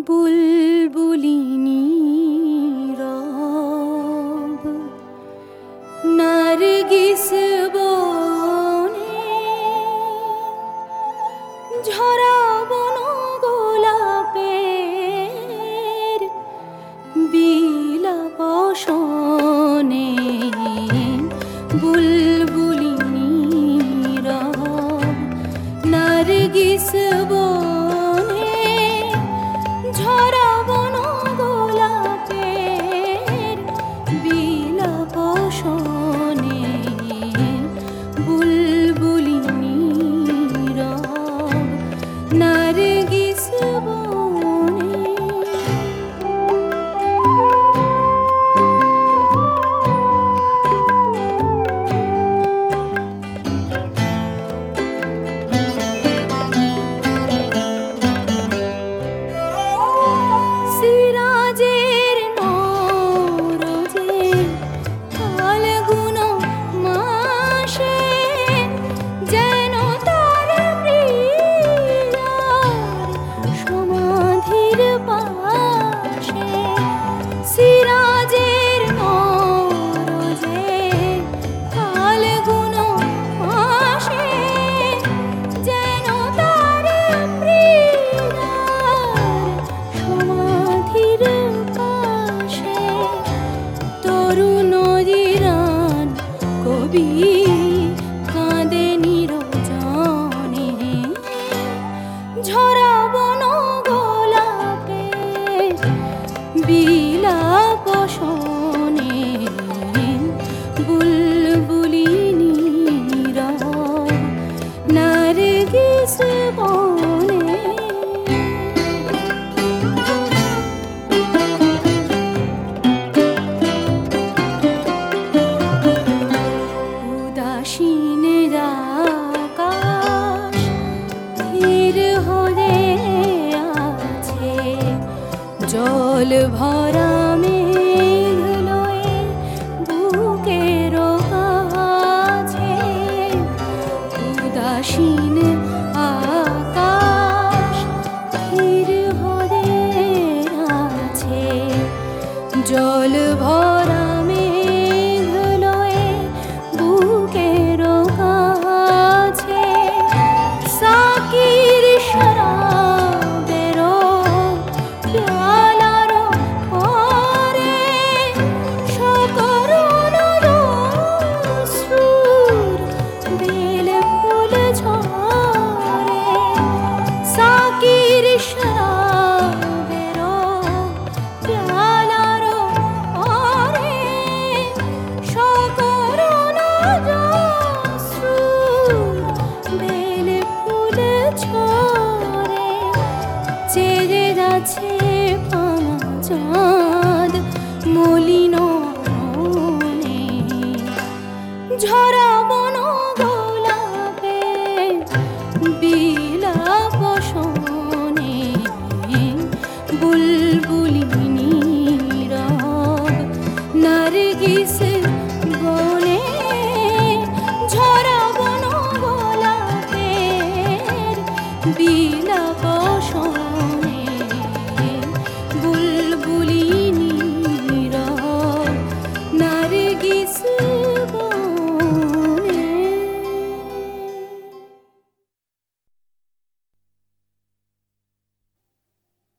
বুলবুলিনী রব নারগিস বনে ঝরা বন গোলাপের বিলাপ শোনে বুলবুলিনী রব নারগিস বনে ঝরা বন গোলাপের বিলাপ শোনে বুলবুলিনী রব নারগিস বনে। সিরাজের নরজে ফাল্গুন মাসে যেন তার প্রিয়ার সমাধির পাশে। সিরাজের নরজে ফাল্গুন মাসে যেন তার প্রিয়ার সমাধির পাশে। তরুণ জিরান কবি কাঁদে নিরজনে ঝরা বন গোলাপে বিলাপ শোনে বুলবুলিনী রব নারগিস বনে। উদাসীন আকাশ ধীর হয়ে আছে, জল ভরা মেঘ লয়ে বুকের কাছে। উদাসীন আকাশ ধীর হয়ে আছে, জল ভরা মেঘ লয়ে বুকের কাছে। সাকির শরাবের প্যালার পরে সকরুণ অশ্রুর বেল ফুল ঝরে। সাকির শরাবের প্যালার পরে সকরুণ অশ্রুর বেল ফুল ঝরে। চেয়ে যাচ্ছে পানা চাঁদ মলিন মনে ঝরা বন গোলাপে বিলাপ শোনে বুলবুলিনী রব নারগিস বনে ঝরা বন গোলাপের বিলাপ